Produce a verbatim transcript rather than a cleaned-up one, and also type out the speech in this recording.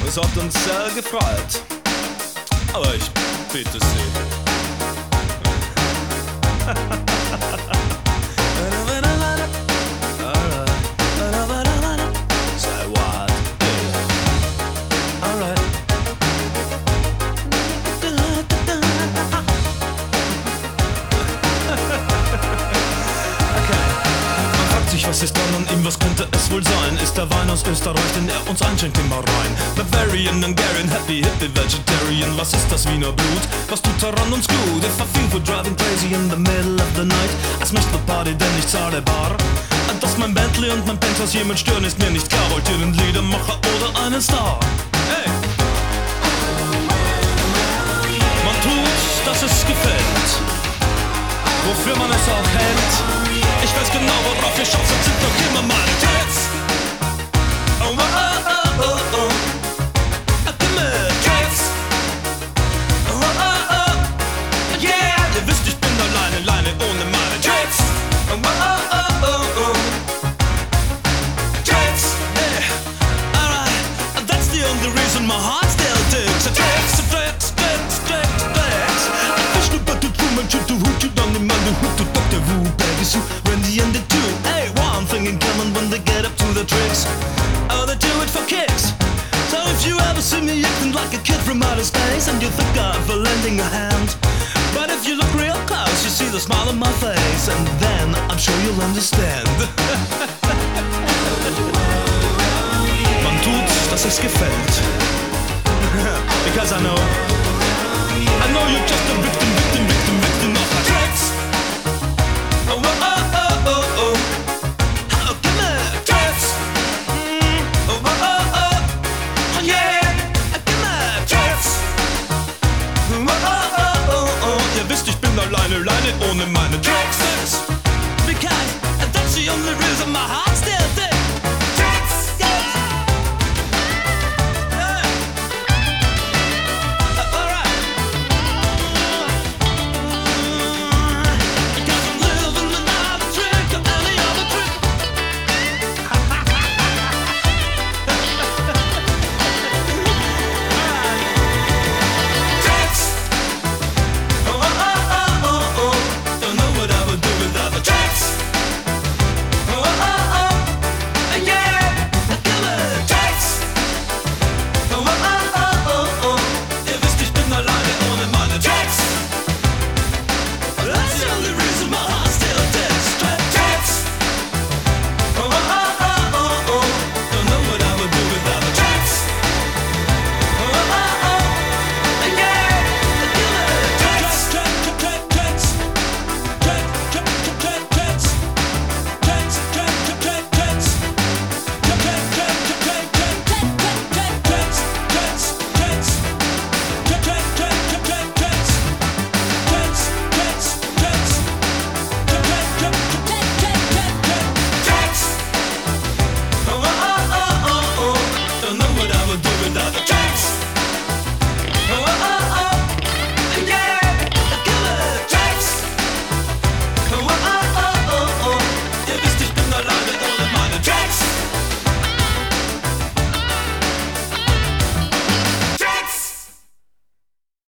Es hat uns sehr gefreut. Aber ich bitte Sie. Say what? Alright. Was ist dran an ihm, was könnte es wohl sein? Ist der Wein aus Österreich, den er uns einschenkt immer rein? Bavarian, Hungarian, happy, hippie, vegetarian. Was ist das Wiener Blut? Was tut daran uns gut? If I feel for driving crazy in the middle of the night, als möchte the Party, denn ich zahle bar. Dass mein Bentley und mein Penthouse jemand stören, ist mir nicht klar. Wollt ihr einen Liedermacher oder einen Star? Hey! Man tut, dass es gefällt, wofür man es auch hält. Ich weiß genau, worauf ihr schaut, sonst sind doch immer meine Jets. Oh, oh, oh, oh, oh. Gib mir Jets. Oh, oh, oh, yeah. Ihr wisst, ich bin alleine, alleine ohne meine Jets. Oh, oh, oh, oh, oh. Jets, yeah. Alright, that's the only reason my heart still ticks. Jets, Jets, Jets, Jets, Jets. I wish nobody drew my shit to hoot you down the man, the hoot to Doctor Who, baby, so Randy and the two. Hey, one thing in common when they get up to the tricks. Oh, they do it for kicks. So if you ever see me acting like a kid from outer space, and you think I'm for lending a hand, but if you look real close, you see the smile on my face, and then I'm sure you'll understand. Man tut, dass es gefällt. Because I know, I know you're just a victim, victim, victim, victim of my tricks. Oh, oh, oh, oh, oh. Oh, give me jets. Mm. Oh, oh, oh, oh. Yeah. Give me jets. Oh, oh, oh, oh, oh. Ihr wisst, ich bin alleine, alleine ohne meine Tricks. Because that's the only reason my heart